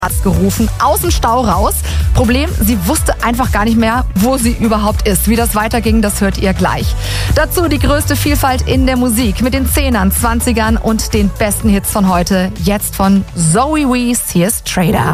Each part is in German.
Arzt gerufen, aus dem Stau raus. Problem, sie wusste einfach gar nicht mehr, wo sie überhaupt ist. Wie das weiterging, das hört ihr gleich. Dazu die größte Vielfalt in der Musik mit den 10ern, 20ern und den besten Hits von heute. Jetzt von Zoe Wees, hier ist Trader.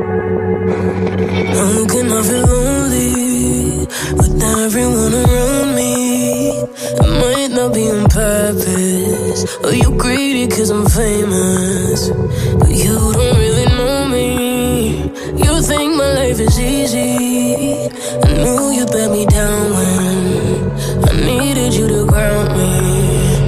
How can I feel lonely with everyone around me? It might not be on purpose, or you greedy cause I'm famous, but you don't really know me. You think my life is easy. I knew you'd let me down when I needed you to ground me.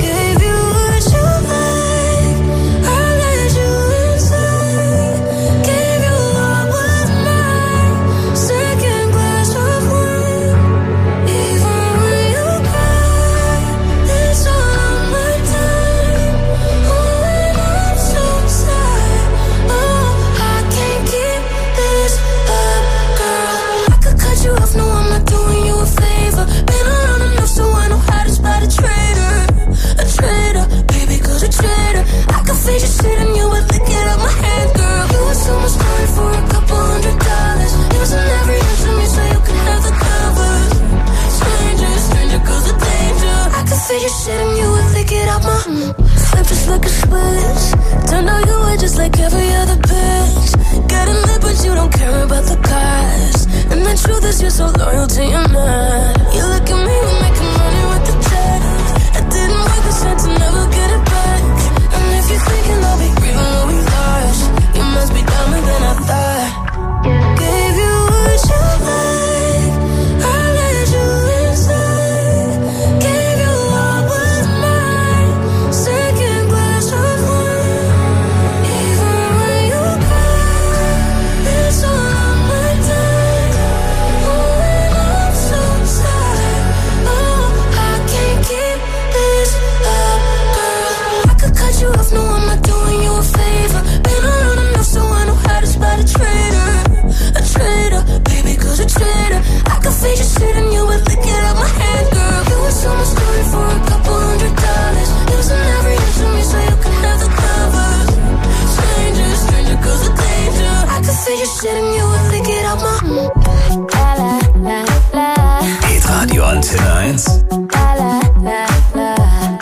Flip just like a switch. Turned out you were just like every other bitch. Getting lit but you don't care about the cost. And the truth is you're so loyal to your man. You look at me, we're making money with the check. I didn't work the cent to never get it back. And if you're thinking I'll be grieving what we lost, you must be dumber than I thought. Gave you what you like, I let you inside. Gave you all was mine, second glass of wine. Even when you cry, it's all on my time. Oh, and I'm so tired. Oh, I can't keep this up, girl. I could cut you off, no, I'm not doing you a favor. Been around enough so I know how to spot a traitor. A traitor, baby, cause a traitor. I could fade your shit and you would lick it out my hand, girl. You would tell my story for a couple $100. Using every inch of me so you can have the covers. Stranger, stranger, cause a danger. I could fade your shit and you would lick it out my la la la la. Hitradio Antenne 1. La la la la.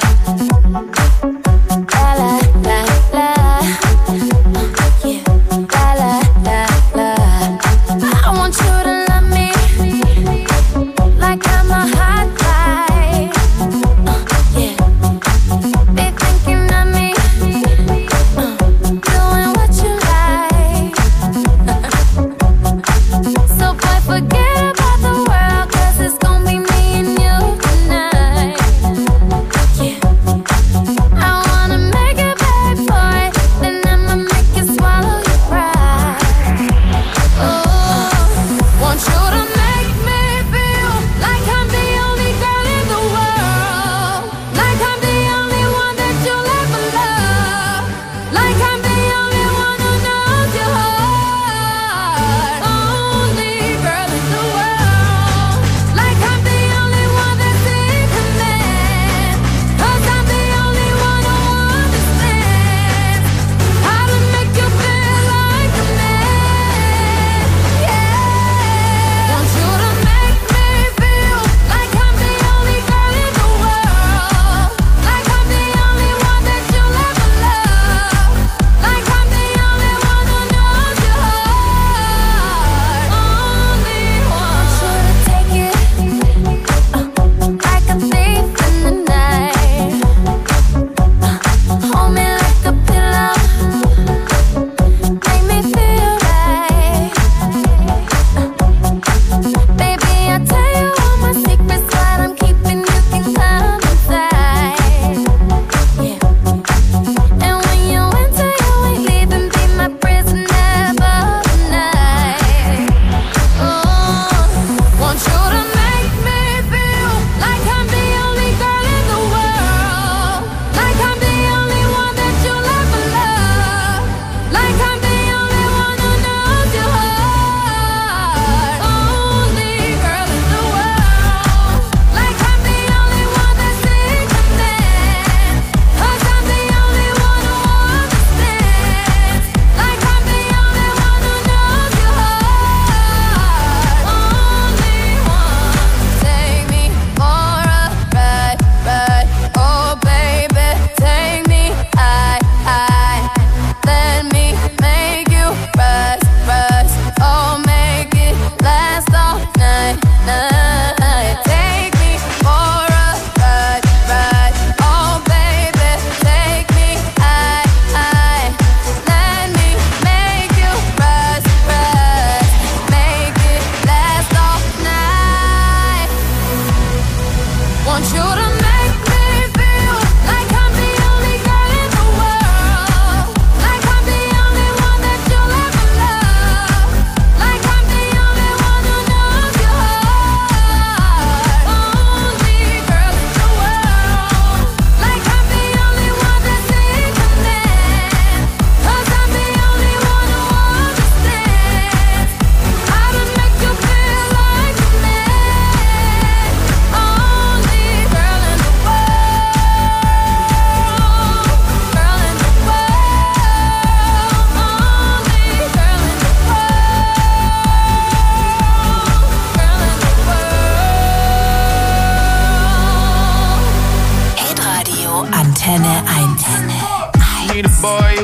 La la la la. Yeah. La la la la. I want you to love me like I'm a hot light. Yeah. Be thinking of me, doing what you like. So boy, forget about the world, 'cause it's gonna be me and you tonight.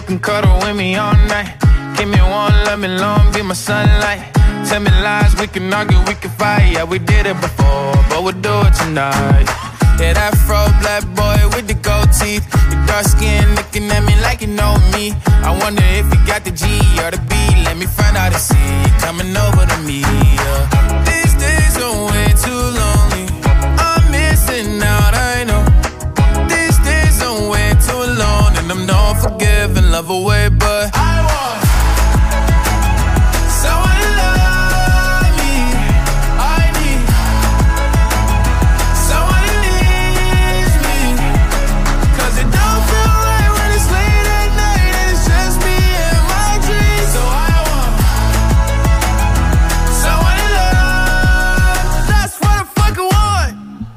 can cuddle with me all night. Give me one, let me long, be my sunlight. Tell me lies, we can argue, we can fight. Yeah, we did it before, but we'll do it tonight. Yeah, that fro black boy with the gold teeth. Your dark skin looking at me like you know me. I wonder if you got the G or the B. Let me find out and see you coming over to me. These days are way too lonely. I'm missing out, I know. These days are way too alone, and I'm not forgiving, love away, but I want someone to love me. I need someone who needs me. 'Cause it don't feel right when it's late at night and it's just me and my dreams. So I want someone to love. That's what I fucking want.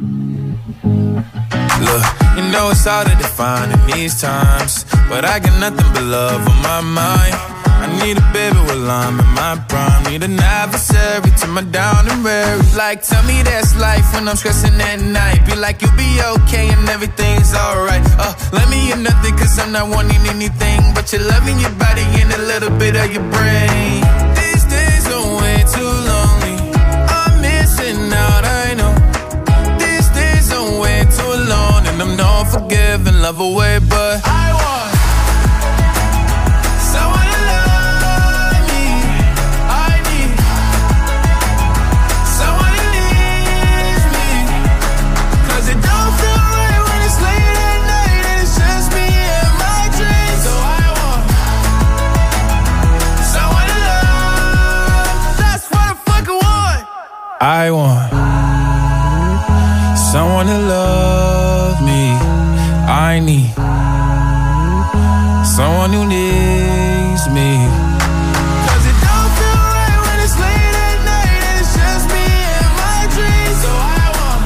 Look, you know it's hard to define in these times, but I got nothing but love on my mind. I need a baby while I'm in my prime. Need an adversary to my down and weary. Like, tell me that's life when I'm stressing at night. Be like, you'll be okay and everything's alright. Let me hear nothing 'cause I'm not wanting anything but your love in your body and a little bit of your brain. These days are way too lonely. I'm missing out, I know. These days are way too alone, and I'm not forgiving, love away, but I want someone to love me. I need someone who needs me. 'Cause it don't feel right when it's late at night and it's just me and my dreams. So I want someone to love. That's what I fucking want. I want someone to love me. I need someone who needs me. 'Cause it don't feel right when it's late at night and it's just me and my dreams. So I want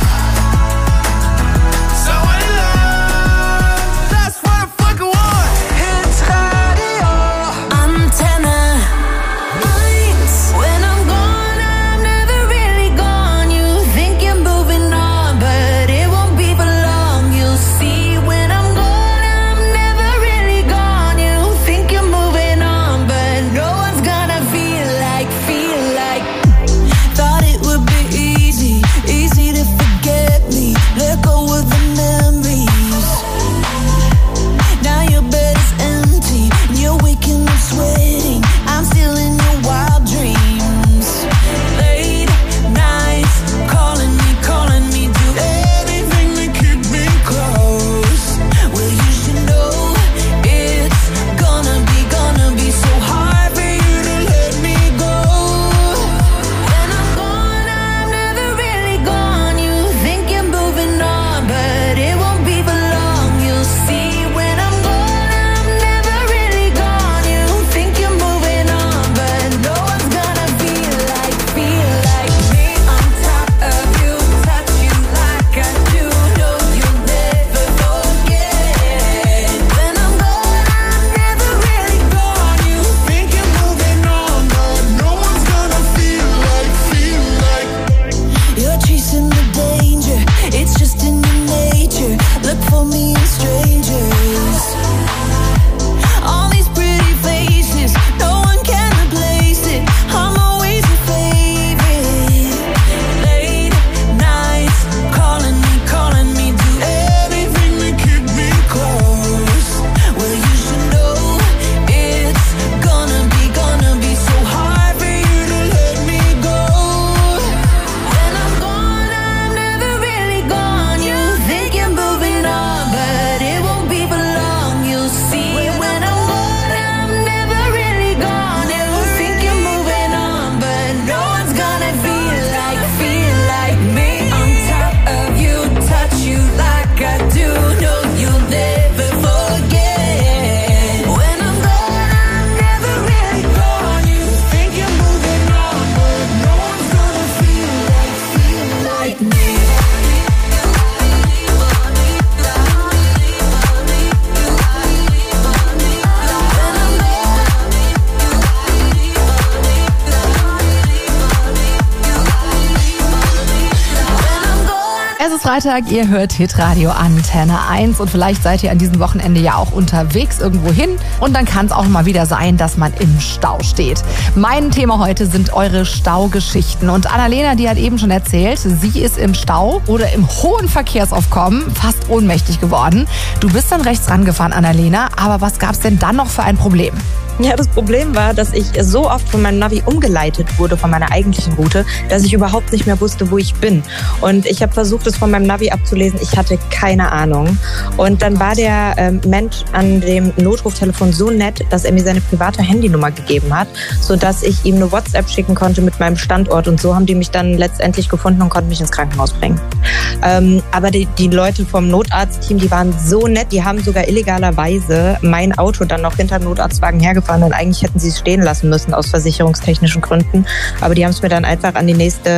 someone to love. That's what I fucking want. Hits Radio Antenne 1. When I'm gone, I'm never really gone. You think you're moving on, but it won't be for long. You'll see when I'm gone, I'm never really gone. You think you're moving ist Freitag, ihr hört Hitradio Antenne 1 und vielleicht seid ihr an diesem Wochenende ja auch unterwegs irgendwo hin und dann kann es auch mal wieder sein, dass man im Stau steht. Mein Thema heute sind eure Staugeschichten und Annalena, die hat eben schon erzählt, sie ist im Stau oder im hohen Verkehrsaufkommen fast ohnmächtig geworden. Du bist dann rechts rangefahren, Annalena, aber was gab's denn dann noch für ein Problem? Ja, das Problem war, dass ich so oft von meinem Navi umgeleitet wurde, von meiner eigentlichen Route, dass ich überhaupt nicht mehr wusste, wo ich bin. Und ich habe versucht, es von meinem Navi abzulesen. Ich hatte keine Ahnung. Und dann war der Mensch an dem Notruftelefon so nett, dass er mir seine private Handynummer gegeben hat, sodass ich ihm eine WhatsApp schicken konnte mit meinem Standort. Und so haben die mich dann letztendlich gefunden und konnten mich ins Krankenhaus bringen. Aber die Leute vom Notarztteam, die waren so nett. Die haben sogar illegalerweise mein Auto dann noch hinter dem Notarztwagen hergefahren. Und eigentlich hätten sie es stehen lassen müssen aus versicherungstechnischen Gründen. Aber die haben es mir dann einfach an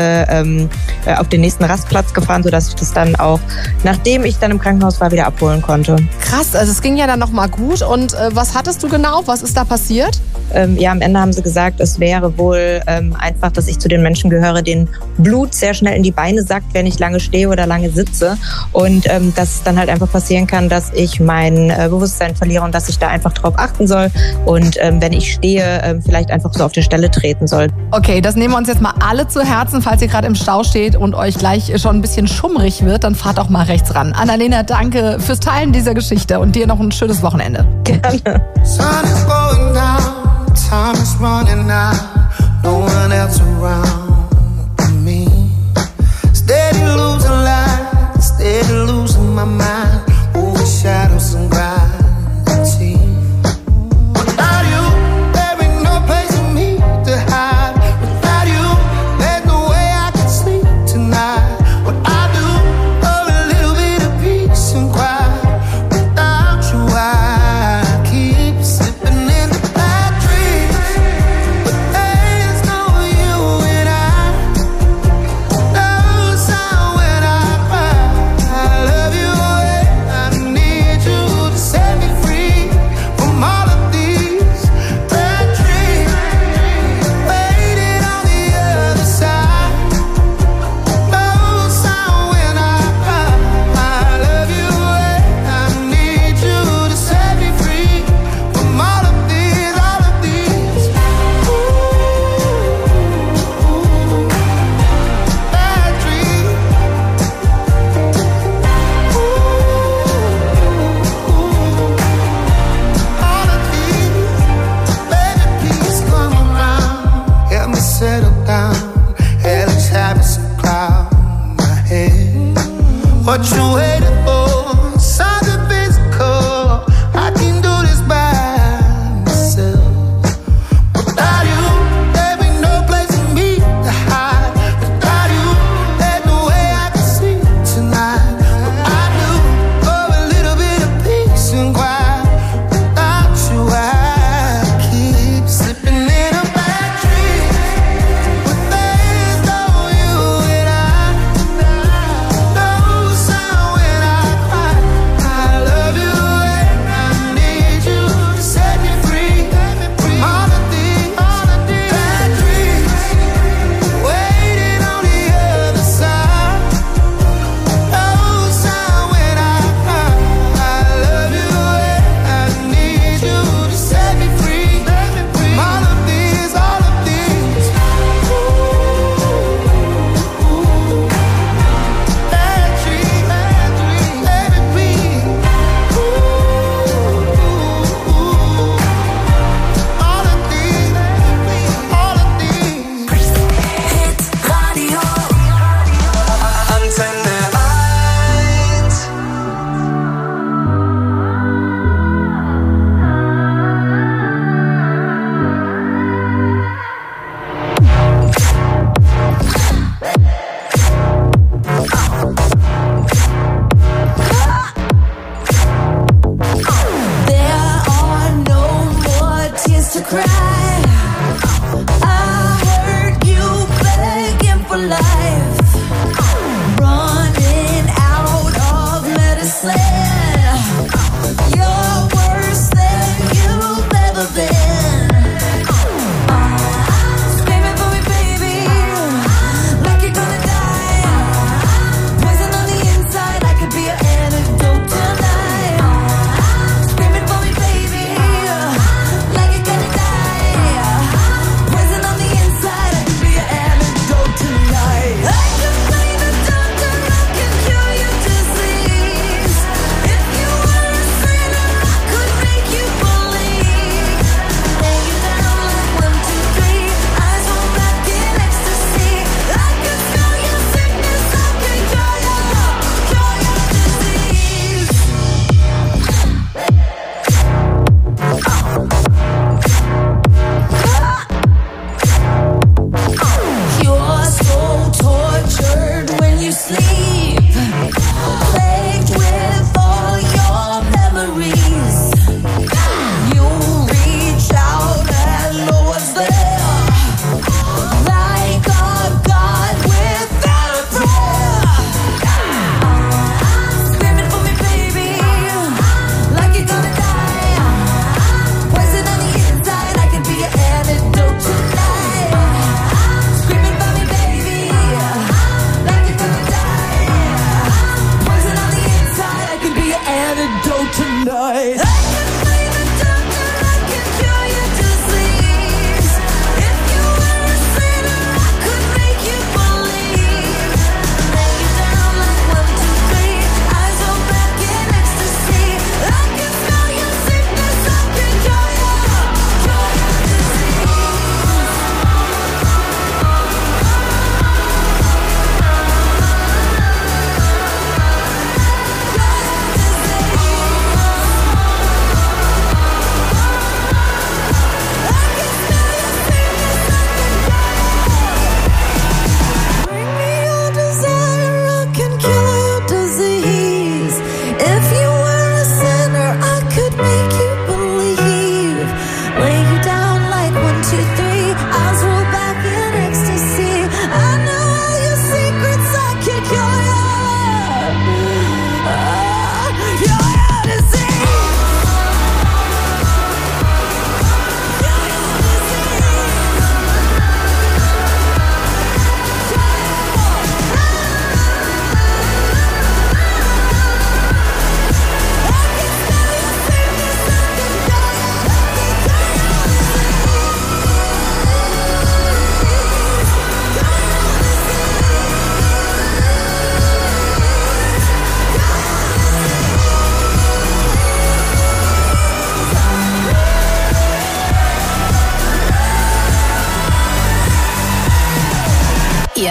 auf den nächsten Rastplatz gefahren, sodass ich das dann auch, nachdem ich dann im Krankenhaus war, wieder abholen konnte. Krass, also es ging ja dann nochmal gut. Und was hattest du genau? Was ist da passiert? Ja, am Ende haben sie gesagt, es wäre wohl einfach, dass ich zu den Menschen gehöre, denen Blut sehr schnell in die Beine sackt, wenn ich lange stehe oder lange sitze. Und dass es dann halt einfach passieren kann, dass ich mein Bewusstsein verliere und dass ich da einfach drauf achten soll. Und wenn ich stehe, vielleicht einfach so auf der Stelle treten soll. Okay, das nehmen wir uns jetzt mal alle zu Herzen. Falls ihr gerade im Stau steht und euch gleich schon ein bisschen schummrig wird, dann fahrt auch mal rechts ran. Annalena, danke fürs Teilen dieser Geschichte und dir noch ein schönes Wochenende. Gerne. Sun is going down, time is running out, no one else around but me. Steady losing light, steady losing my mind, over shadows and gravity. Without you, there ain't no place for me to hide. Without you, there's no way I can sleep tonight. What I do for a little bit of peace and quiet. Without you, I keep slipping into bad dreams. But there's no you and I. No sound when I cry. I love you and I need you to set me free from all of these bad dreams. Waiting on the other side. No sound when I cry. I love you and I need you to set me free from all of these, all of these. Bad dreams. All of these. Baby, please come around. Help me settle down. Hell is having some cloud in my head. What you waiting for? Something physical. I can do this by myself. Without you, there ain't no place for me to hide. Without you, there's no way I can sleep tonight. What I do for a little bit of peace and quiet. Without you, I keep slipping in a bad dream. But there's no you and I. No sound when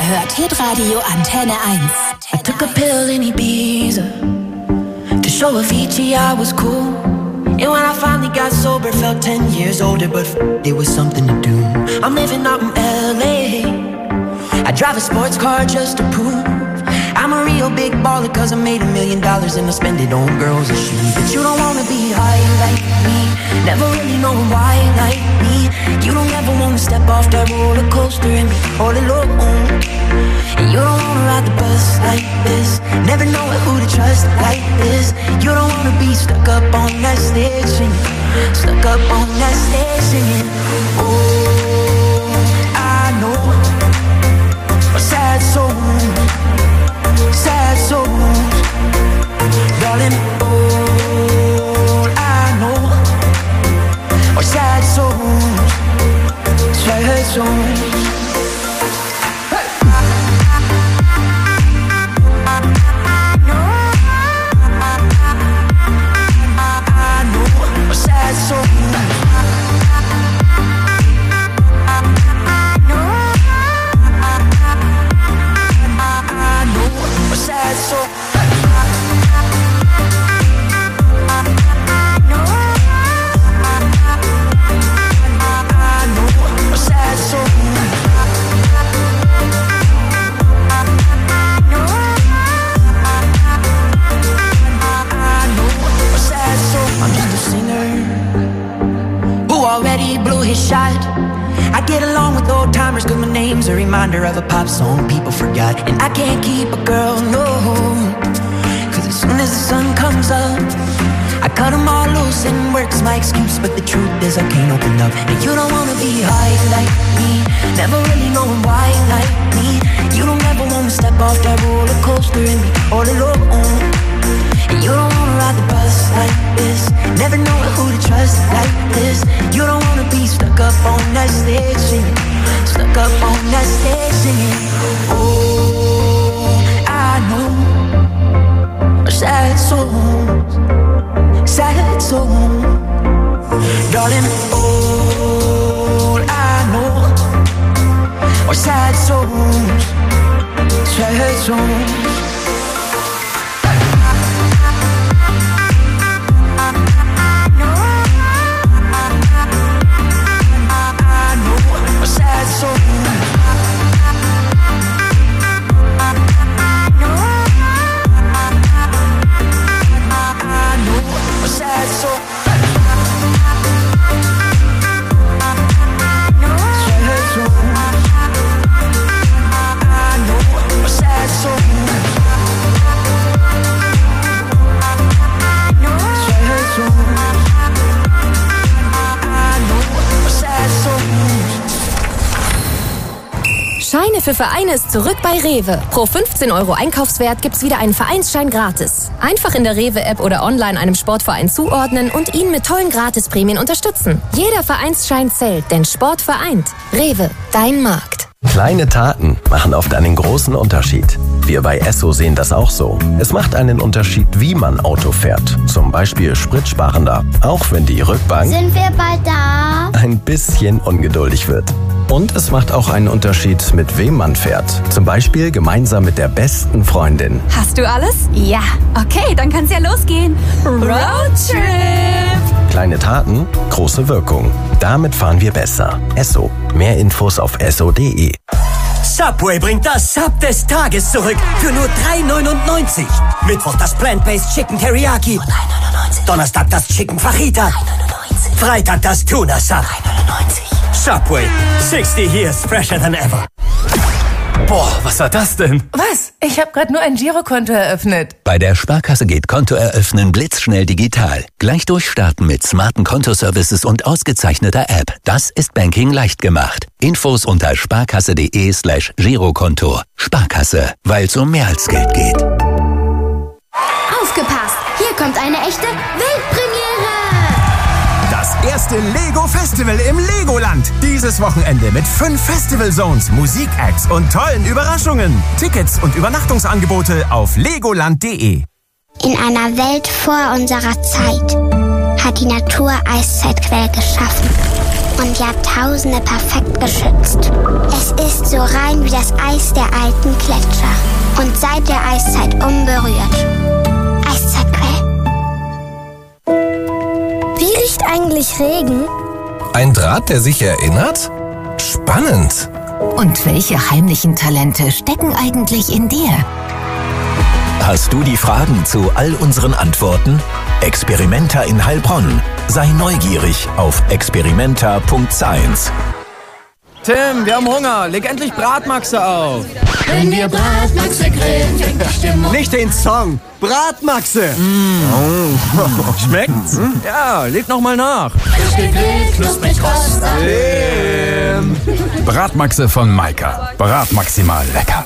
hört Hitradio Antenne 1. I took a pill in Ibiza to show Avicii I was cool. And when I finally got sober, felt 10 years older, but it was something to do. I'm living out in LA. I drive a sports car just to prove I'm a real big baller, cause I made $1 million and I spend it on girls and shoes. But you don't wanna be high like me, never really know why like me. You don't ever wanna step off that roller coaster and be all alone. And you don't wanna ride the bus like this, never know who to trust like this. You don't wanna be stuck up on that stage singing, stuck up on that stage singing. Oh, I know a sad soul, sad souls, darling. All I know are sad souls, sad souls. I get along with old timers cause my name's a reminder of a pop song people forgot. And I can't keep a girl, no, cause as soon as the sun comes up I cut them all loose and work's my excuse. But the truth is I can't open up. And you don't wanna be high like me, never really knowing why like me. You don't ever wanna step off that roller coaster and be all alone. And you don't wanna ride the bus like this, never know who to trust like this. You don't wanna be stuck up on that stage singing, stuck up on that stage singing. Oh, I know sad souls, sad souls, darling. All I know are sad souls, sad souls. Scheine für Vereine ist zurück bei Rewe. Pro 15 € Einkaufswert gibt's wieder einen Vereinsschein gratis. Einfach in der Rewe-App oder online einem Sportverein zuordnen und ihn mit tollen Gratisprämien unterstützen. Jeder Vereinsschein zählt, denn Sport vereint. Rewe, dein Markt. Kleine Taten machen oft einen großen Unterschied. Wir bei Esso sehen das auch so. Es macht einen Unterschied, wie man Auto fährt. Zum Beispiel spritsparender, auch wenn die Rückbank Sind wir bald da? ein bisschen ungeduldig wird. Und es macht auch einen Unterschied, mit wem man fährt. Zum Beispiel gemeinsam mit der besten Freundin. Hast du alles? Ja, okay, dann kann's ja losgehen. Roadtrip! Kleine Taten, große Wirkung. Damit fahren wir besser. Esso. Mehr Infos auf esso.de. Subway bringt das Sub des Tages zurück für nur $3,99. Mittwoch das Plant-Based Chicken Teriyaki. Donnerstag das Chicken Fajita. Freitag das Tuna Sub. $3,99. Subway. 60 years fresher than ever. Boah, was war das denn? Was? Ich habe gerade nur ein Girokonto eröffnet. Bei der Sparkasse geht Konto eröffnen blitzschnell digital. Gleich durchstarten mit smarten Kontoservices und ausgezeichneter App. Das ist Banking leicht gemacht. Infos unter sparkasse.de/Girokonto. Sparkasse, weil es um mehr als Geld geht. Aufgepasst! Hier kommt eine echte Weltpremiere! Das erste Lego-Festival im Legoland. Dieses Wochenende mit 5 Festival-Zones, Musikacts und tollen Überraschungen. Tickets und Übernachtungsangebote auf legoland.de. In einer Welt vor unserer Zeit hat die Natur Eiszeitquellen geschaffen. und Jahrtausende perfekt geschützt. Es ist so rein wie das Eis der alten Gletscher und seit der Eiszeit unberührt. Eiszeitquell. Wie riecht eigentlich Regen? Ein Draht, der sich erinnert? Spannend. Und welche heimlichen Talente stecken eigentlich in dir? Hast du die Fragen zu all unseren Antworten? Experimenta in Heilbronn. Sei neugierig auf experimenta.science. Tim, wir haben Hunger. Leg endlich Bratmaxe auf. Wenn wir Bratmaxe grillen, fängt die Stimmung. Nicht den Song, Bratmaxe. Schmeckt's? Ja, leg noch mal nach. Frisch gegrillt, knusprig rost. Bratmaxe von Maika. Bratmaximal lecker.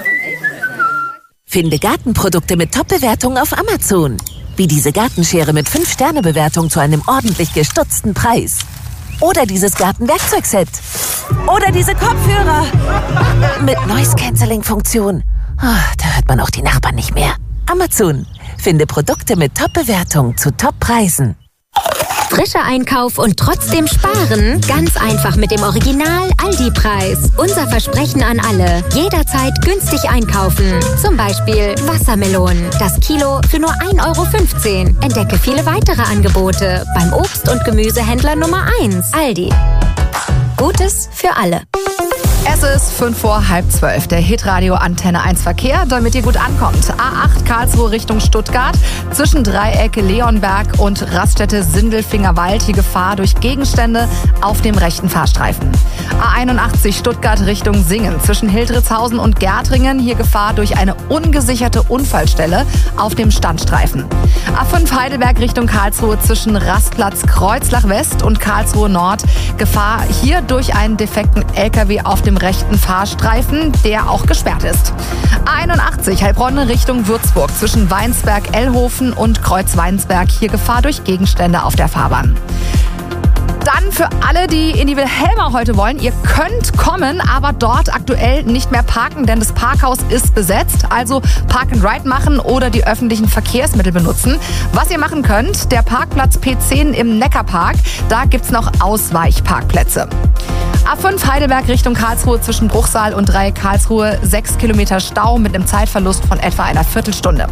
Finde Gartenprodukte mit Top-Bewertungen auf Amazon. Wie diese Gartenschere mit 5-Sterne-Bewertung zu einem ordentlich gestutzten Preis. Oder dieses Gartenwerkzeugset. Oder diese Kopfhörer. Mit Noise-Canceling-Funktion. Oh, da hört man auch die Nachbarn nicht mehr. Amazon. Finde Produkte mit Top-Bewertung zu Top-Preisen. Frischer Einkauf und trotzdem sparen? Ganz einfach mit dem Original Aldi-Preis. Unser Versprechen an alle. Jederzeit günstig einkaufen. Zum Beispiel Wassermelonen. Das Kilo für nur 1,15 €. Entdecke viele weitere Angebote beim Obst- und Gemüsehändler Nummer 1. Aldi. Gutes für alle. Es ist 11:55. Der Hitradio Antenne 1 Verkehr, damit ihr gut ankommt. A8 Karlsruhe Richtung Stuttgart. Zwischen Dreiecke Leonberg und Raststätte Sindelfingerwald. Hier Gefahr durch Gegenstände auf dem rechten Fahrstreifen. A81 Stuttgart Richtung Singen. Zwischen Hildritzhausen und Gärtringen. Hier Gefahr durch eine ungesicherte Unfallstelle auf dem Standstreifen. A5 Heidelberg Richtung Karlsruhe. Zwischen Rastplatz Kreuzlach West und Karlsruhe Nord. Gefahr hier durch einen defekten LKW auf dem rechten Fahrstreifen, der auch gesperrt ist. A81 Heilbronn Richtung Würzburg. Zwischen Weinsberg-Ellhofen und Kreuz-Weinsberg. Hier Gefahr durch Gegenstände auf der Fahrbahn. Dann für alle, die in die Wilhelma heute wollen, ihr könnt kommen, aber dort aktuell nicht mehr parken, denn das Parkhaus ist besetzt. Also Park and Ride machen oder die öffentlichen Verkehrsmittel benutzen. Was ihr machen könnt, der Parkplatz P10 im Neckarpark, da gibt's noch Ausweichparkplätze. A5 Heidelberg Richtung Karlsruhe zwischen Bruchsal und Dreieck Karlsruhe 6 Kilometer Stau mit einem Zeitverlust von etwa einer Viertelstunde.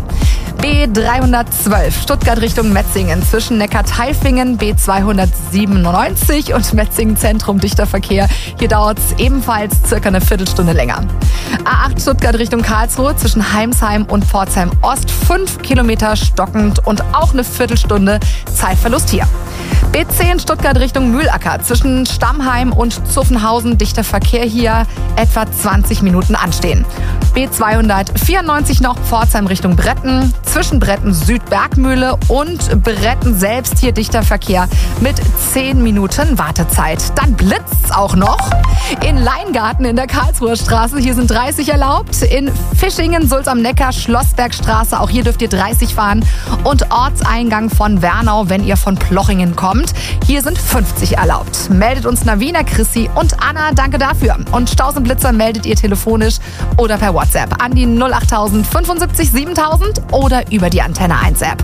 B312 Stuttgart Richtung Metzingen zwischen Neckar-Tailfingen, B297 und Metzingen Zentrum dichter Verkehr. Hier dauert es ebenfalls circa eine Viertelstunde länger. A8 Stuttgart Richtung Karlsruhe zwischen Heimsheim und Pforzheim Ost 5 Kilometer stockend und auch eine Viertelstunde Zeitverlust hier. B10 Stuttgart Richtung Mühlacker zwischen Stammheim und Zuffenhausen dichter Verkehr, hier etwa 20 Minuten anstehen. B294 noch Pforzheim Richtung Bretten zwischen Bretten Südbergmühle und Bretten selbst hier dichter Verkehr mit 10 Minuten Wartezeit. Dann blitzt's auch noch in Leingarten in der Karlsruher Straße. Hier sind 30 erlaubt. In Fischingen, Sulz am Neckar, Schlossbergstraße. Auch hier dürft ihr 30 fahren. Und Ortseingang von Wernau, wenn ihr von Plochingen kommt. Hier sind 50 erlaubt. Meldet uns Navina, Chrissy und Anna. Danke dafür. Und Staus und Blitzer meldet ihr telefonisch oder per WhatsApp an die 08000 75 7000 oder über die Antenne 1 App.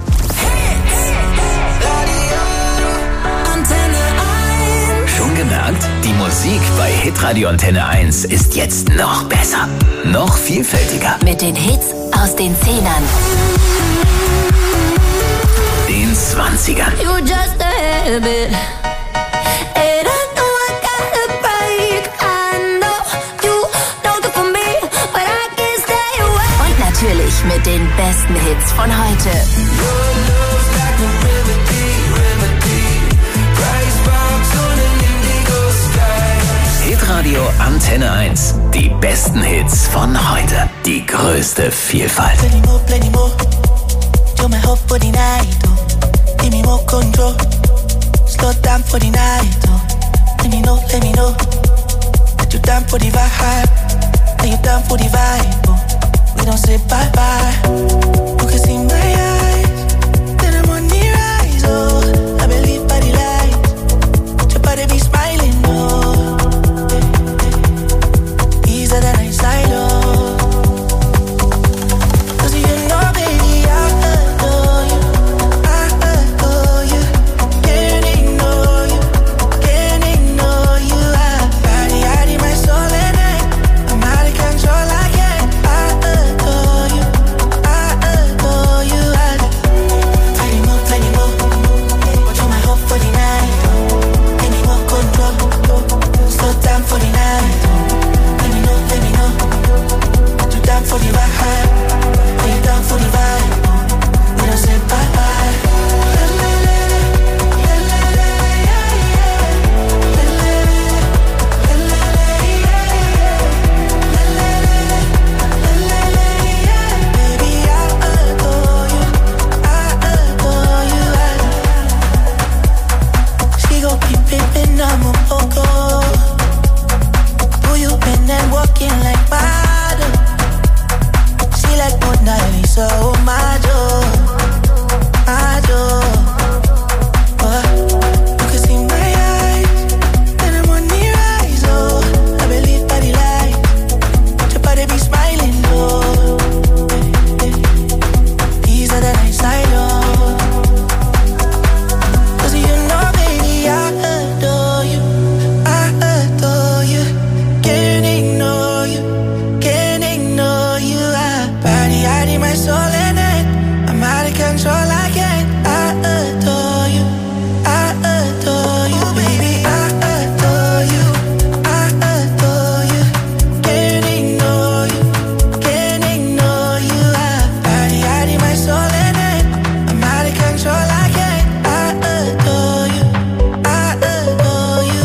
Schon gemerkt? Die Musik bei Hitradio Antenne 1 ist jetzt noch besser. Noch vielfältiger. Mit den Hits aus den 10ern. Den 20ern. You just a habit. And I know I gotta break. I know you don't do for me, but I can't stay away. Und natürlich mit den besten Hits von heute. Hitradio Antenne 1. Die besten Hits von heute. Die größte Vielfalt. Plenty more. You're my hope for the night, oh. Give me more control. Slow down for the night, oh. Let me know that you're down for the vibe. That you're down for the vibe, oh. We don't say bye-bye. You can see my eyes, that I'm on the rise, oh. I believe by the light, your body be smiling, oh. Easier than I silo. down for the ride? Are you down for the ride? We don't say bye-bye. I'm a poco. Who you been and walking like water? She like Mona Lisa, oh my joy, my joy. You can see my eyes, and I'm on the rise, oh. I believe by the light, your body be smiling, oh. These are the nights I know. 'Cause you know, baby, I adore you. My soul in it, I'm out of control, I can't. I adore you, baby. I adore you, I adore you. Can't ignore you, can't ignore you. Body, my soul in it, I'm out of control, I can't. I adore you, I adore you.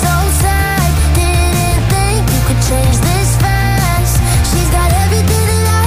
Change this fast. She's got everything that I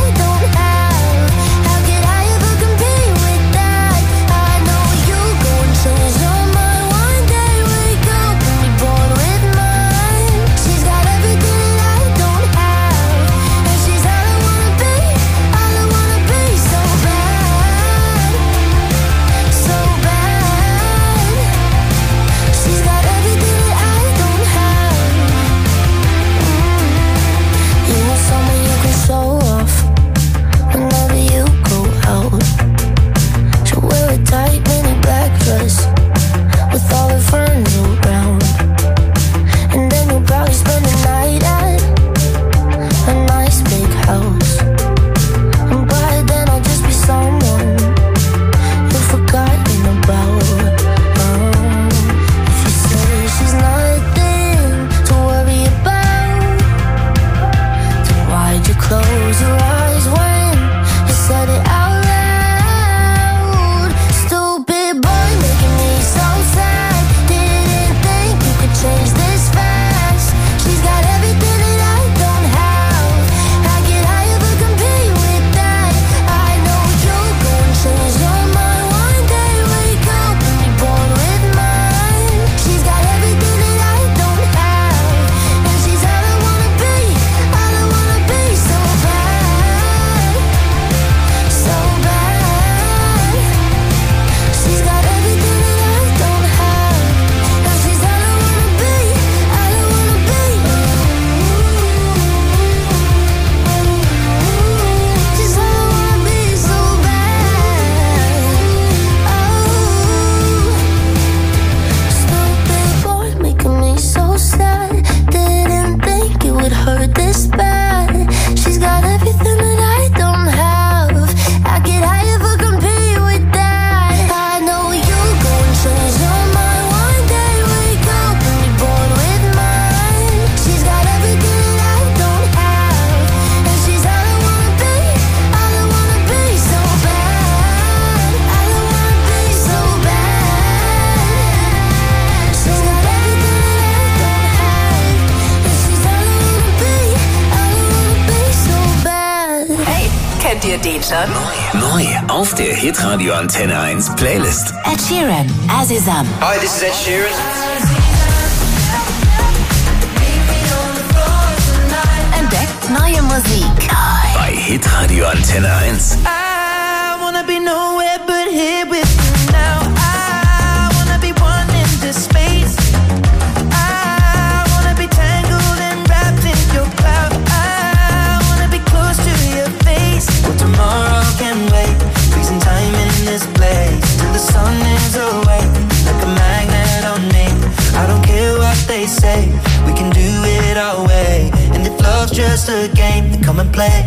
ihr den schon? Neu auf der Hitradio Antenne 1 Playlist. Ed Sheeran, Azizam. Hi, this is Ed Sheeran. Entdeckt neue Musik. Bei Hitradio Antenne 1. I wanna be nowhere but here with you now. I wanna be one in this space. I wanna be tangled and wrapped in your cloud. I wanna be close to your face. Well, tomorrow can wait. Freezing time in this place till the sun is away. Like a magnet on me. I don't care what they say. We can do it our way. And if love's just a game, then come and play.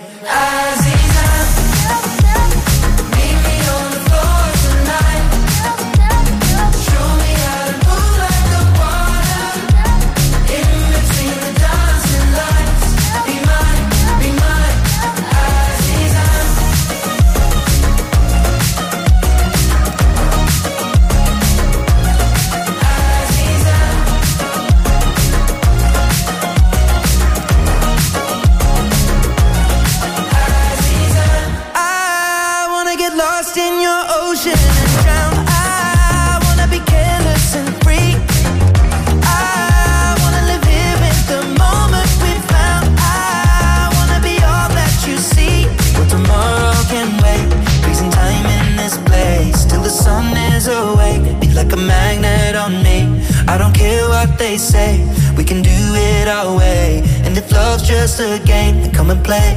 They say we can do it our way, and if love's just a game, then come and play.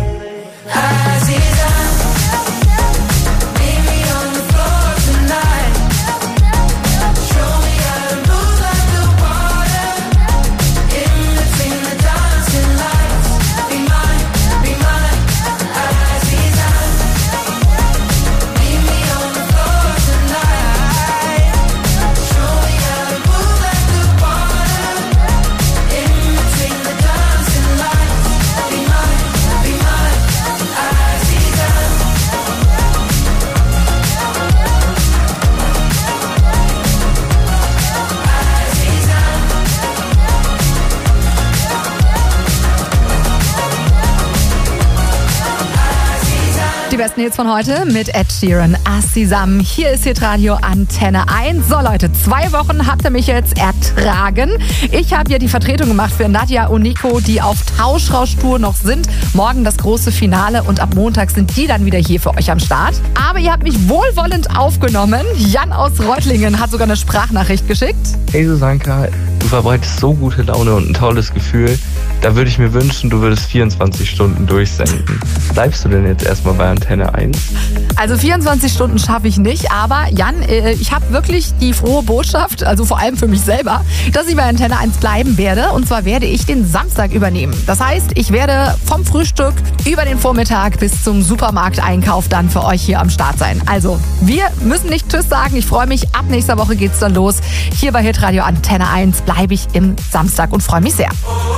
Die besten Hits von heute mit Ed Sheeran, Azizam. Hier ist Hitradio Antenne 1. So Leute, 2 Wochen habt ihr mich jetzt ertragen. Ich habe ja die Vertretung gemacht für Nadja und Nico, die auf Tauschrauschtour noch sind. Morgen das große Finale und ab Montag sind die dann wieder hier für euch am Start. Aber ihr habt mich wohlwollend aufgenommen. Jan aus Reutlingen hat sogar eine Sprachnachricht geschickt. Hey Susanka, du verbreitest so gute Laune und ein tolles Gefühl. Da würde ich mir wünschen, du würdest 24 Stunden durchsenden. Bleibst du denn jetzt erstmal bei Antenne 1? Also 24 Stunden schaffe ich nicht, aber Jan, ich habe wirklich die frohe Botschaft, also vor allem für mich selber, dass ich bei Antenne 1 bleiben werde. Und zwar werde ich den Samstag übernehmen. Das heißt, ich werde vom Frühstück über den Vormittag bis zum Supermarkteinkauf dann für euch hier am Start sein. Also, wir müssen nicht Tschüss sagen. Ich freue mich, ab nächster Woche geht's dann los. Hier bei Hitradio Antenne 1 bleibe ich im Samstag und freue mich sehr.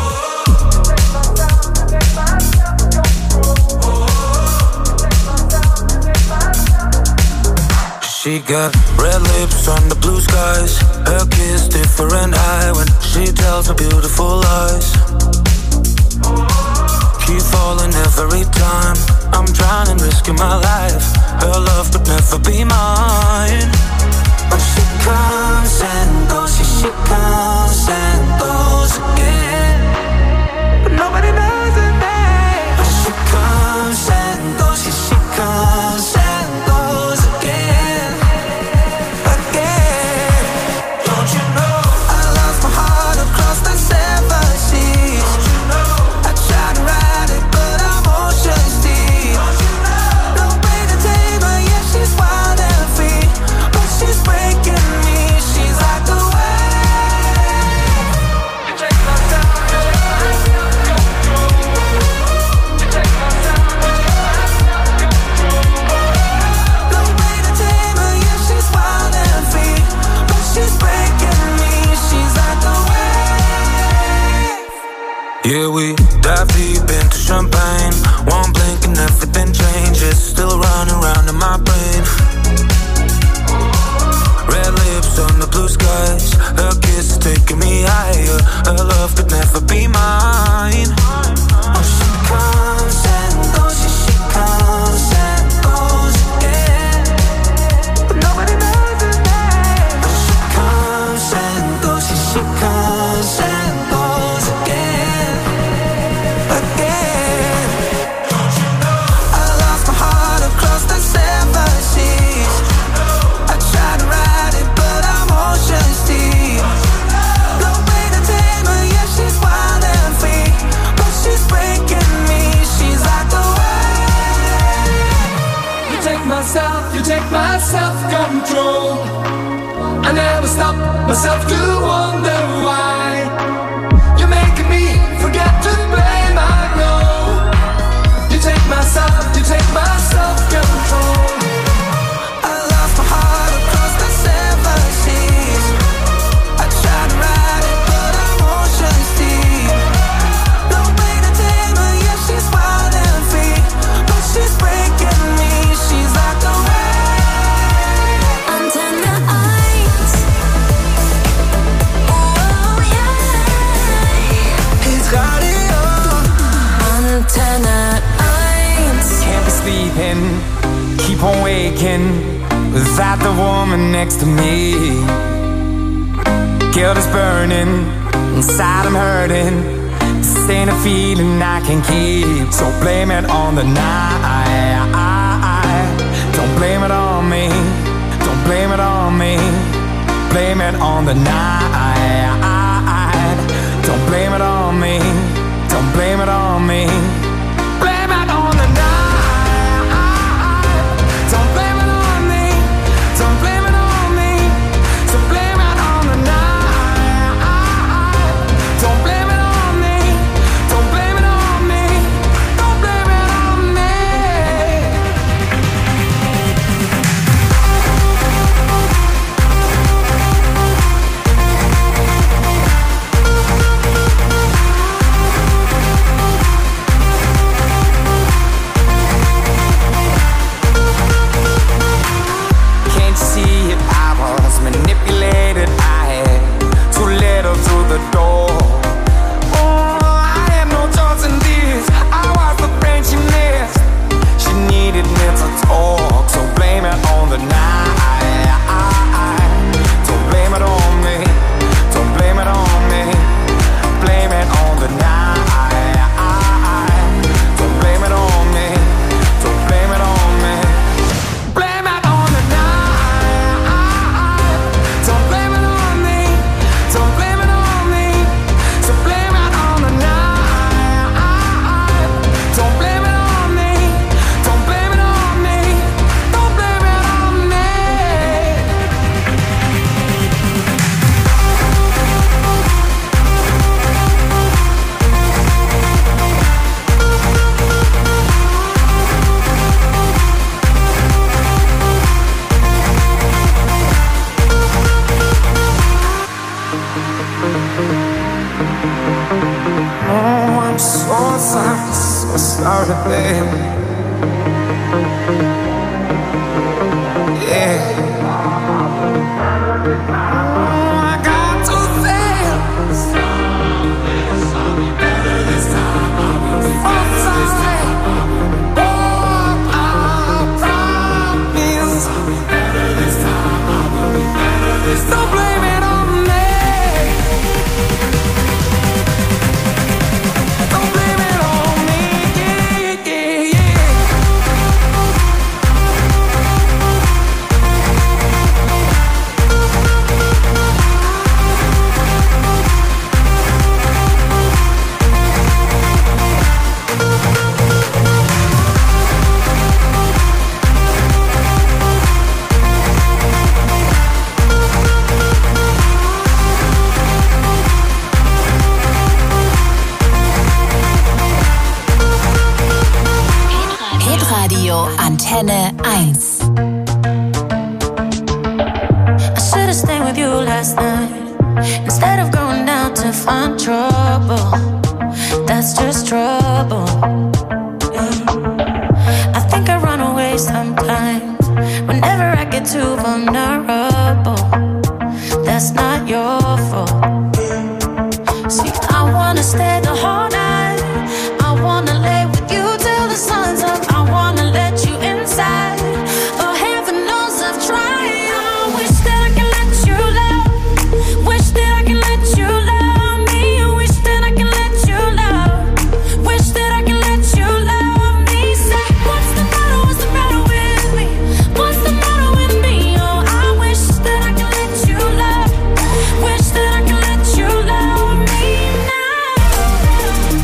She got red lips on the blue skies. Her kiss different high when she tells her beautiful lies. Keep falling every time. I'm drowning, risking my life. Her love could never be mine. But she comes and goes, she comes and goes again. But nobody knows her name. But she comes and goes, she comes and goes again. Yeah, we dive deep into champagne. One blink and everything changes. Still running around in my brain. Red lips on the blue skies. Her kiss is taking me higher. Her love could never be mine. Oh, she comes and goes, she comes stop myself to wonder why you're making me forget to blame. I know you take my self-control. I lost my heart across the seven seas. I tried to ride it, but emotions deep. No way to tame her, yeah, she's wild and free, but she's breaking me. She's like a wave. Antenne 1. Oh yeah. Hit Radio. Antenne 1. Can't be sleeping, keep on waking without the woman next to me. Guilt is burning, inside I'm hurting. This ain't a feeling I can keep, so blame it on the night. Don't blame it on me, don't blame it on me. Blame it on the night. Don't blame it on me, don't blame it on me. Blame it on the night. Don't blame it on me, don't blame it on me. So blame it on the night. Don't blame it on me, don't blame it on me. Don't blame it on me. Can't you see it? I was manipulated. I had too little through the door. Oh, I had no choice in this. I was the brain she missed. She needed me to talk, so blame it on the night. Don't blame it on me, don't blame it on me. Blame it on the night. Don't blame it on me, don't blame it on me. Blame it on the night. Don't blame it on me, don't blame it on me. So blame it on the night. Don't blame it on me, don't blame it on me. Don't blame it on me. Oh, I'm so sorry, baby. Yeah. Oh, I got to things. I'm sorry. Oh, I promise. Don't blame it on me. Don't blame it on me. Yeah, yeah, yeah. Hitradio Antenne 1. I should've stayed with you last night instead of going down to find trouble. That's just trouble. Yeah. I think I run away sometimes whenever I get too vulnerable. That's not your fault. See, I wanna stay the whole night. I wanna lay with you till the sun's up. I wanna let you inside. Oh, heaven knows I've tried. I wish that I can let you love. Wish that I can let you love me. Wish that I can let you love. Wish that I can let you love me. Say, what's the matter? What's the matter with me? What's the matter with me? Oh, I wish that I can let you love. Wish that I can let you love me now.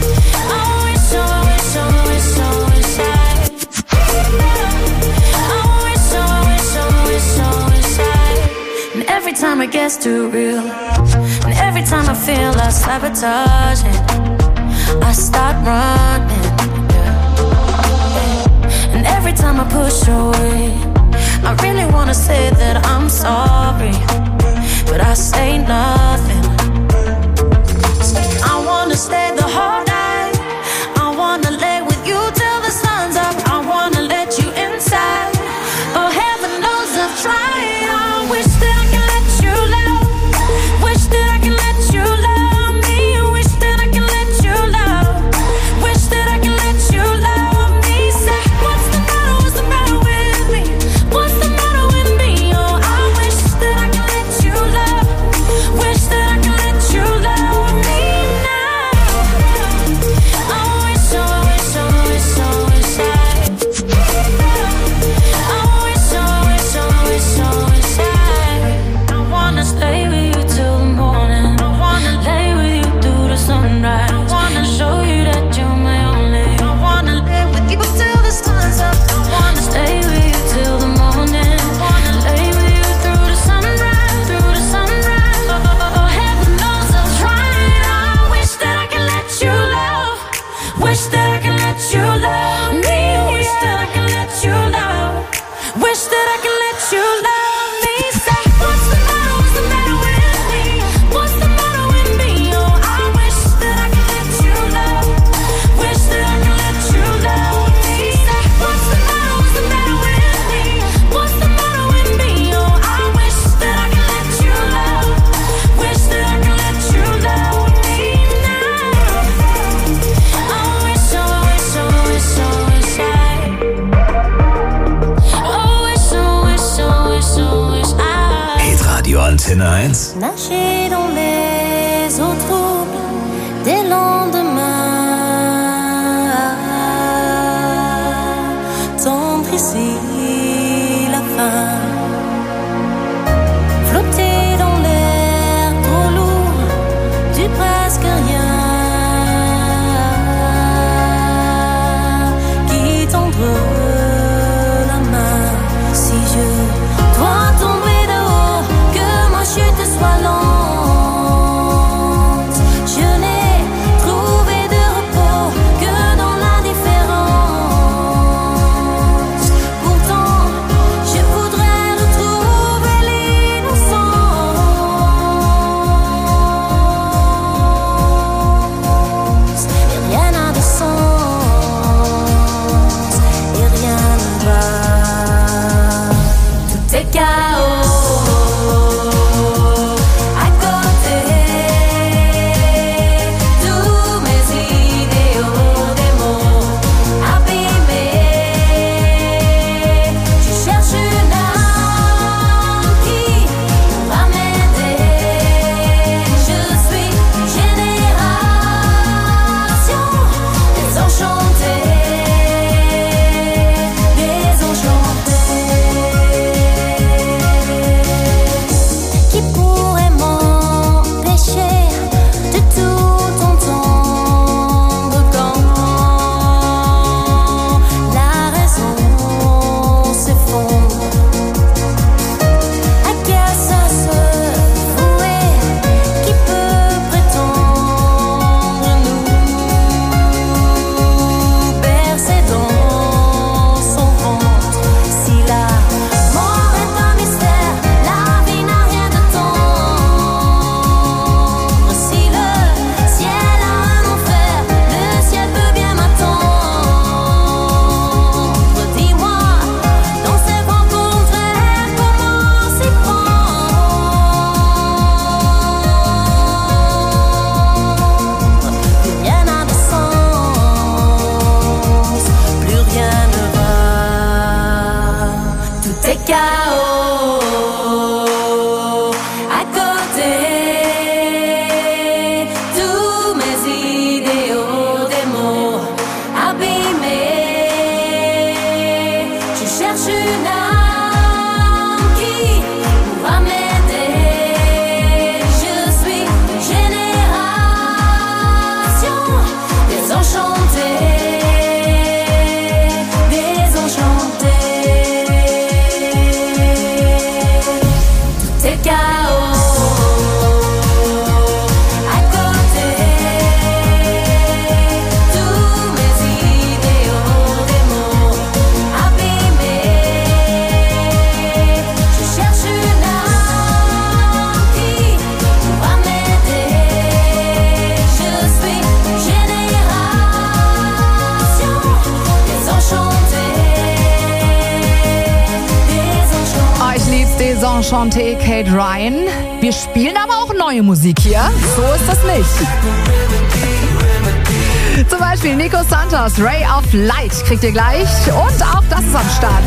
it gets too real. And every time I feel I sabotage it, I start running. And every time I push away, I really wanna say that I'm sorry, but I say nothing. I wanna stay the whole night, I wanna lay with you till the sun's up, I wanna let you inside. Oh, heaven knows I've tried. I wish that I could let you love, wish that I could let you love me, wish that I could let you love, wish that I could let you love me. Say, what's the matter with me? What's the matter with me? Oh, I wish that I could let you love, wish that I could let you love me now. I wish, I wish, I wish, I wish I wanna stay with you till the morning. I wanna lay with you through the sunrise. I wanna show you that you're my only. I wanna lay with you till the sun's up. I wanna stay with you till the morning. I wanna lay with you through the sunrise, through the sunrise. Oh, heaven knows I've tried. I wish that I could let you love, wish that I could let you love me, wish that I could let you love, wish that I could let you love me. Say, what's the matter with me? What's the matter with me? Oh, I wish that I could let you love, wish that I could let you love me. Say, what's the matter with me? What's the matter with me? Oh, I wish that I could let you love, wish that I could let you love me now. I wish, I wish, I wish, I wish I. Hitradio Antenne 1. Nager dans les eaux troubles des lendemains, tendre ici la fin, flotter dans l'air trop lourd du presque rien, qui tendre la main si je dois tomber de haut, que ma chute soit lente. Je n'ai trouvé de repos que dans l'indifférence. Pourtant Enchantée, Kate Ryan. Wir spielen aber auch neue Musik hier. So ist das nicht. Zum Beispiel Nico Santos, Ray of Light kriegt ihr gleich. Und auch das ist am Start.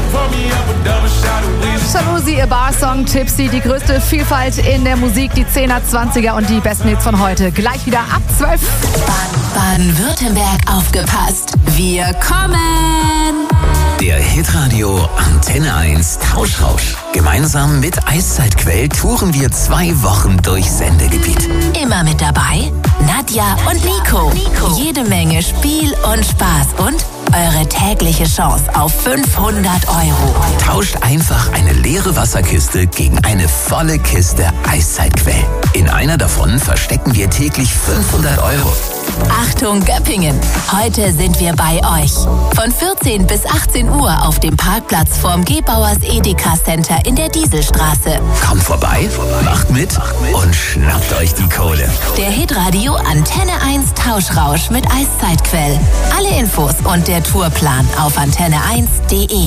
Shalusi, A Bar Song, Tipsy, die größte Vielfalt in der Musik, die 10er, 20er und die besten Hits von heute. Gleich wieder ab 12. Baden-Württemberg, aufgepasst. Wir kommen! Der Hitradio Antenne 1 Tauschrausch. Gemeinsam mit Eiszeitquell touren wir 2 Wochen durch Sendegebiet. Immer mit dabei Nadja und Nico. Jede Menge Spiel und Spaß und eure tägliche Chance auf 500 €. Tauscht einfach eine leere Wasserkiste gegen eine volle Kiste Eiszeitquell. In einer davon verstecken wir täglich 500 €. Achtung Göppingen, heute sind wir bei euch. Von 14 bis 18 Uhr auf dem Parkplatz vorm Gebauers Edeka Center in der Dieselstraße. Kommt vorbei, macht mit und schnappt euch die Kohle. Der Hitradio Antenne 1 Tauschrausch mit Eiszeitquell. Alle Infos und der Tourplan auf antenne1.de.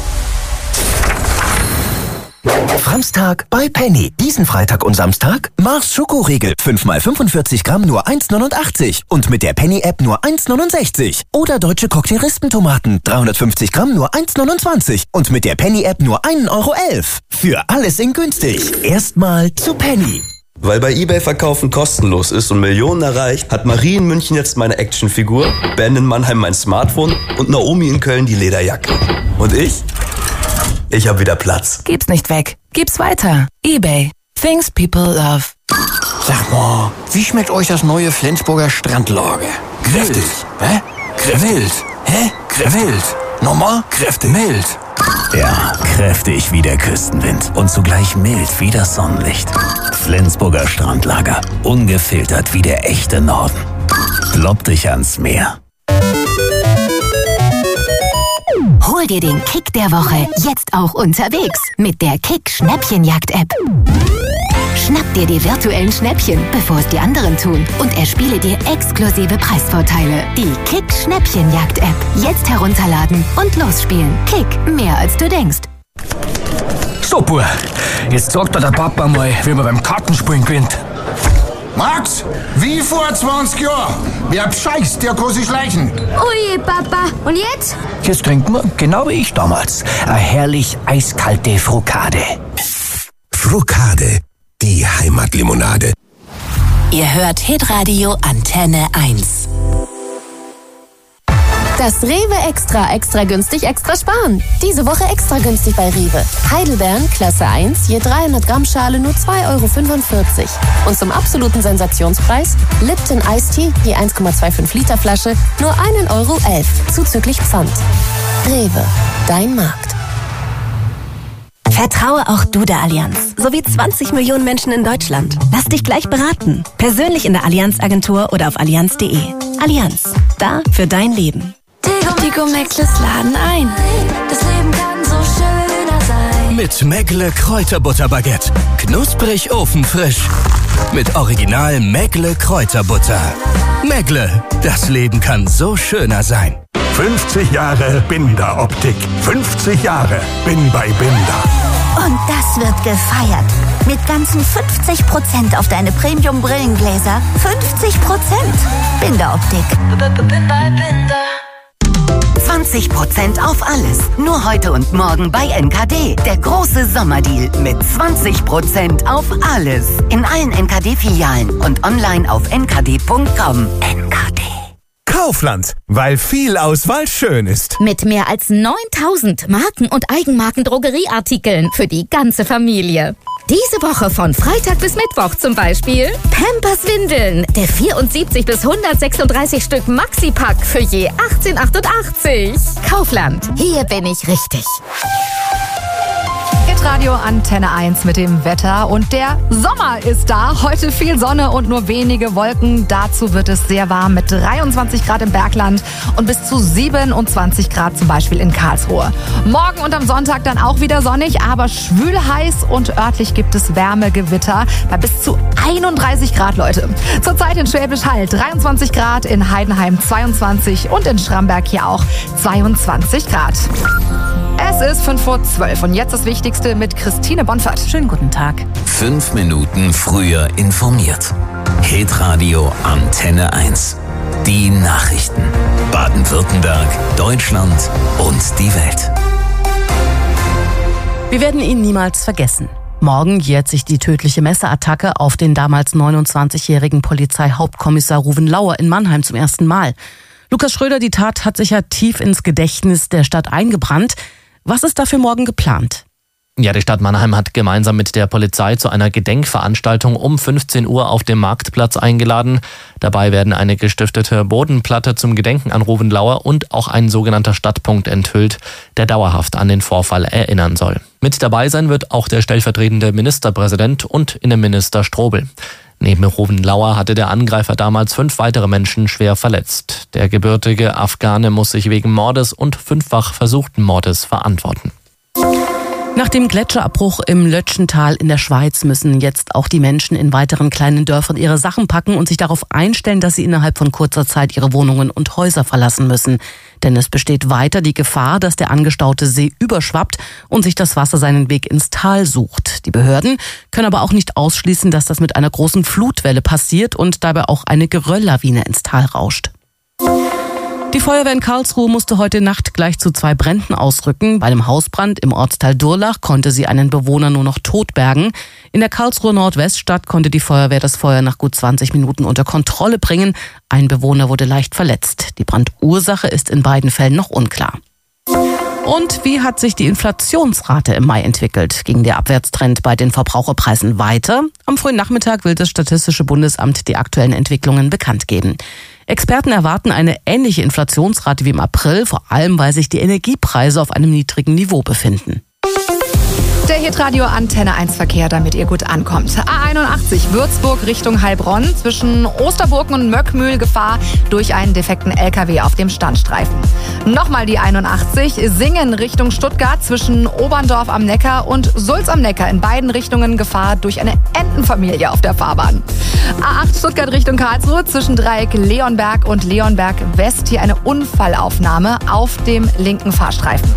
Franztag bei Penny. Diesen Freitag und Samstag Mars Schokoriegel. 5x45 Gramm nur 1,89. Und mit der Penny-App nur 1,69. Oder deutsche Cocktail-Rispentomaten. 350 Gramm nur 1,29. Und mit der Penny-App nur 1,11 €. Für alles in günstig. Erstmal zu Penny. Weil bei eBay Verkaufen kostenlos ist und Millionen erreicht, hat Marie in München jetzt meine Actionfigur, Ben in Mannheim mein Smartphone und Naomi in Köln die Lederjacke. Und ich? Ich hab wieder Platz. Gib's nicht weg. Gib's weiter. eBay. Things people love. Sag mal, wie schmeckt euch das neue Flensburger Strandlager? Kräftig. Hä? Mild. Hä? Mild. Nochmal? Kräftig. Mild. Ja, kräftig wie der Küstenwind und zugleich mild wie das Sonnenlicht. Flensburger Strandlager. Ungefiltert wie der echte Norden. Klopp dich ans Meer. Hol dir den Kick der Woche jetzt auch unterwegs mit der Kick Schnäppchenjagd-App. Schnapp dir die virtuellen Schnäppchen, bevor es die anderen tun, und erspiele dir exklusive Preisvorteile. Die Kick Schnäppchenjagd-App. Jetzt herunterladen und losspielen. Kick, mehr als du denkst. So, Bub, jetzt sagt dir der Papa mal, wie man beim Kartenspielen gewinnt. Max, wie vor 20 Jahren. Wer bescheißt, der kann sich schleichen. Ui, Papa. Und jetzt? Jetzt trinken wir, genau wie ich damals, eine herrlich eiskalte Frukade. Frukade, die Heimatlimonade. Ihr hört Hitradio Antenne 1. Das Rewe Extra günstig, extra sparen. Diese Woche extra günstig bei Rewe. Heidelbeeren, Klasse 1, je 300 Gramm Schale nur 2,45 €. Und zum absoluten Sensationspreis Lipton Iced Tea, je 1,25 Liter Flasche, nur 1,11 €, zuzüglich Pfand. Rewe, dein Markt. Vertraue auch du der Allianz, sowie 20 Millionen Menschen in Deutschland. Lass dich gleich beraten. Persönlich in der Allianz-Agentur oder auf allianz.de. Allianz, da für dein Leben. Tigo Mäckles laden ein. Das Leben kann so schöner sein. Mit Mäckle Kräuterbutterbaguette. Knusprig ofenfrisch. Mit Original Mäckle Kräuterbutter. Mäckle, das Leben kann so schöner sein. 50 Jahre Binder-Optik. 50 Jahre bin bei Binder. Und das wird gefeiert. Mit ganzen 50% auf deine Premium-Brillengläser. 50%. Binder-Optik. 20% auf alles. Nur heute und morgen bei NKD. Der große Sommerdeal mit 20% auf alles. In allen NKD-Filialen und online auf nkd.com. NKD. Kaufland, weil viel Auswahl schön ist. Mit mehr als 9000 Marken- und Eigenmarken-Drogerieartikeln für die ganze Familie. Diese Woche von Freitag bis Mittwoch zum Beispiel Pampers Windeln. Der 74 bis 136 Stück Maxi-Pack für je 18,88 €. Kaufland, hier bin ich richtig. Radio Antenne 1 mit dem Wetter und der Sommer ist da. Heute viel Sonne und nur wenige Wolken. Dazu wird es sehr warm mit 23 Grad im Bergland und bis zu 27 Grad zum Beispiel in Karlsruhe. Morgen und am Sonntag dann auch wieder sonnig, aber schwül heiß und örtlich gibt es Wärmegewitter bei bis zu 31 Grad, Leute. Zurzeit in Schwäbisch Hall 23 Grad, in Heidenheim 22 und in Schramberg hier auch 22 Grad. Es ist 5:12 und jetzt das Wichtigste mit Christine Bonfert. Schönen guten Tag. 5 Minuten früher informiert. Hitradio Antenne 1. Die Nachrichten. Baden-Württemberg, Deutschland und die Welt. Wir werden ihn niemals vergessen. Morgen jährt sich die tödliche Messerattacke auf den damals 29-jährigen Polizeihauptkommissar Ruven Lauer in Mannheim zum ersten Mal. Lukas Schröder, die Tat hat sich ja tief ins Gedächtnis der Stadt eingebrannt. Was ist da für morgen geplant? Ja, die Stadt Mannheim hat gemeinsam mit der Polizei zu einer Gedenkveranstaltung um 15 Uhr auf dem Marktplatz eingeladen. Dabei werden eine gestiftete Bodenplatte zum Gedenken an Ruven Lauer und auch ein sogenannter Stadtpunkt enthüllt, der dauerhaft an den Vorfall erinnern soll. Mit dabei sein wird auch der stellvertretende Ministerpräsident und Innenminister Strobel. Neben Ruven Lauer hatte der Angreifer damals 5 weitere Menschen schwer verletzt. Der gebürtige Afghane muss sich wegen Mordes und 5-fach versuchten Mordes verantworten. Nach dem Gletscherabbruch im Lötschental in der Schweiz müssen jetzt auch die Menschen in weiteren kleinen Dörfern ihre Sachen packen und sich darauf einstellen, dass sie innerhalb von kurzer Zeit ihre Wohnungen und Häuser verlassen müssen. Denn es besteht weiter die Gefahr, dass der angestaute See überschwappt und sich das Wasser seinen Weg ins Tal sucht. Die Behörden können aber auch nicht ausschließen, dass das mit einer großen Flutwelle passiert und dabei auch eine Gerölllawine ins Tal rauscht. Die Feuerwehr in Karlsruhe musste heute Nacht gleich zu 2 Bränden ausrücken. Bei einem Hausbrand im Ortsteil Durlach konnte sie einen Bewohner nur noch tot bergen. In der Karlsruher Nordweststadt konnte die Feuerwehr das Feuer nach gut 20 Minuten unter Kontrolle bringen. Ein Bewohner wurde leicht verletzt. Die Brandursache ist in beiden Fällen noch unklar. Und wie hat sich die Inflationsrate im Mai entwickelt? Ging der Abwärtstrend bei den Verbraucherpreisen weiter? Am frühen Nachmittag will das Statistische Bundesamt die aktuellen Entwicklungen bekannt geben. Experten erwarten eine ähnliche Inflationsrate wie im April, vor allem weil sich die Energiepreise auf einem niedrigen Niveau befinden. Der Hitradio Antenne 1 Verkehr, damit ihr gut ankommt. A81 Würzburg Richtung Heilbronn. Zwischen Osterburgen und Möckmühl Gefahr durch einen defekten LKW auf dem Standstreifen. Nochmal die 81 Singen Richtung Stuttgart. Zwischen Oberndorf am Neckar und Sulz am Neckar. In beiden Richtungen Gefahr durch eine Entenfamilie auf der Fahrbahn. A8 Stuttgart Richtung Karlsruhe. Zwischen Dreieck Leonberg und Leonberg West. Hier eine Unfallaufnahme auf dem linken Fahrstreifen.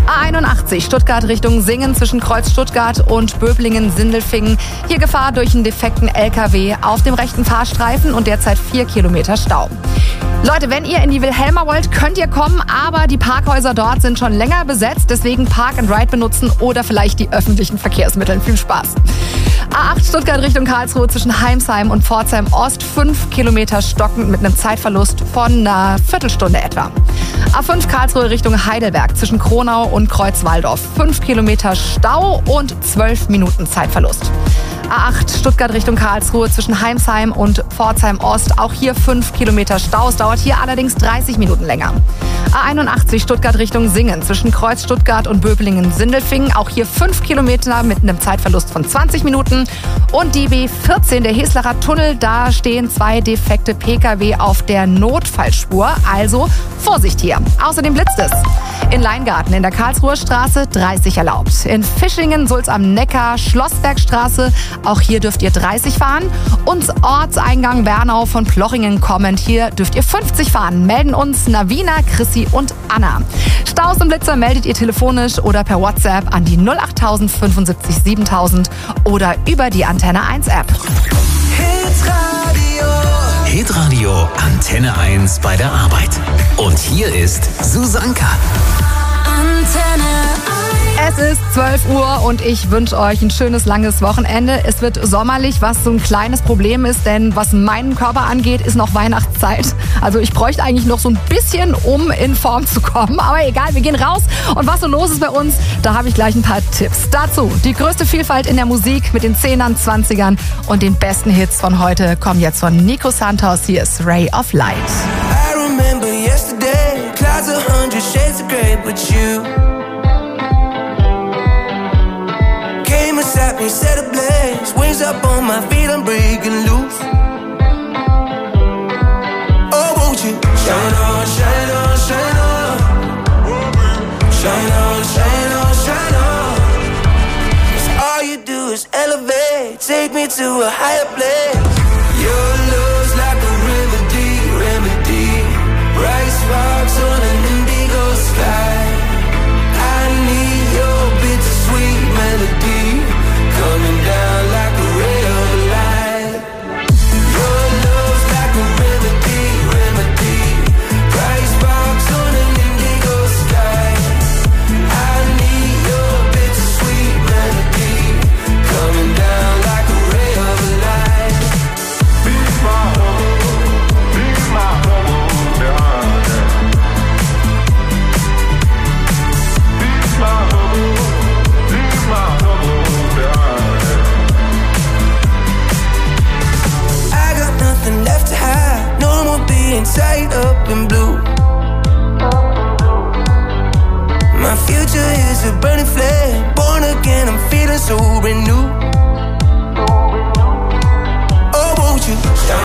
A81 Stuttgart Richtung Singen zwischen Kreuz Stuttgart und Böblingen-Sindelfingen. Hier Gefahr durch einen defekten LKW auf dem rechten Fahrstreifen und derzeit 4 Kilometer Stau. Leute, wenn ihr in die Wilhelma wollt, könnt ihr kommen, aber die Parkhäuser dort sind schon länger besetzt, deswegen Park and Ride benutzen oder vielleicht die öffentlichen Verkehrsmittel. Viel Spaß. A8 Stuttgart Richtung Karlsruhe zwischen Heimsheim und Pforzheim Ost 5 Kilometer stockend mit einem Zeitverlust von einer Viertelstunde etwa. A5 Karlsruhe Richtung Heidelberg zwischen Kronau und Kreuzwaldorf 5 Kilometer Stau und 12 Minuten Zeitverlust. A8 Stuttgart Richtung Karlsruhe zwischen Heimsheim und Pforzheim Ost. Auch hier 5 Kilometer Stau. Es dauert hier allerdings 30 Minuten länger. A81 Stuttgart Richtung Singen zwischen Kreuz Stuttgart und Böblingen-Sindelfingen. Auch hier 5 Kilometer mit einem Zeitverlust von 20 Minuten. Und die B14, der Heslacher Tunnel, da stehen 2 defekte Pkw auf der Notfallspur. Also Vorsicht hier. Außerdem blitzt es. In Leingarten in der Karlsruher Straße 30 erlaubt. In Fischingen, Sulz am Neckar, Schlossbergstraße, auch hier dürft ihr 30 fahren. Und Ortseingang Bernau von Plochingen kommend, hier dürft ihr 50 fahren. Melden uns Navina, Chrissy und Anna. Staus und Blitzer meldet ihr telefonisch oder per WhatsApp an die 08000 75 7000 oder über die Antenne 1 App. Hitradio Antenne 1 bei der Arbeit. Und hier ist Susanka. Antenne 1. Es ist 12 Uhr und ich wünsche euch ein schönes, langes Wochenende. Es wird sommerlich, was so ein kleines Problem ist, denn was meinen Körper angeht, ist noch Weihnachtszeit. Also ich bräuchte eigentlich noch so ein bisschen, um in Form zu kommen. Aber egal, wir gehen raus. Und was so los ist bei uns, da habe ich gleich ein paar Tipps. Dazu die größte Vielfalt in der Musik mit den 10ern, 20ern und den besten Hits von heute kommen jetzt von Nico Santos. Hier ist Ray of Light. I remember yesterday, clouds 100 shades of grey, but you came and sat me, set ablaze, wings up on my feet, I'm breaking loose. Oh, won't you shine on, shine on, shine on, shine on, shine on, shine on. 'Cause all you do is elevate, take me to a higher place. Your love's like a remedy, remedy. Bright sparks on an indigo sky. I need light up in blue. My future is a burning flame. Born again, I'm feeling so brand new.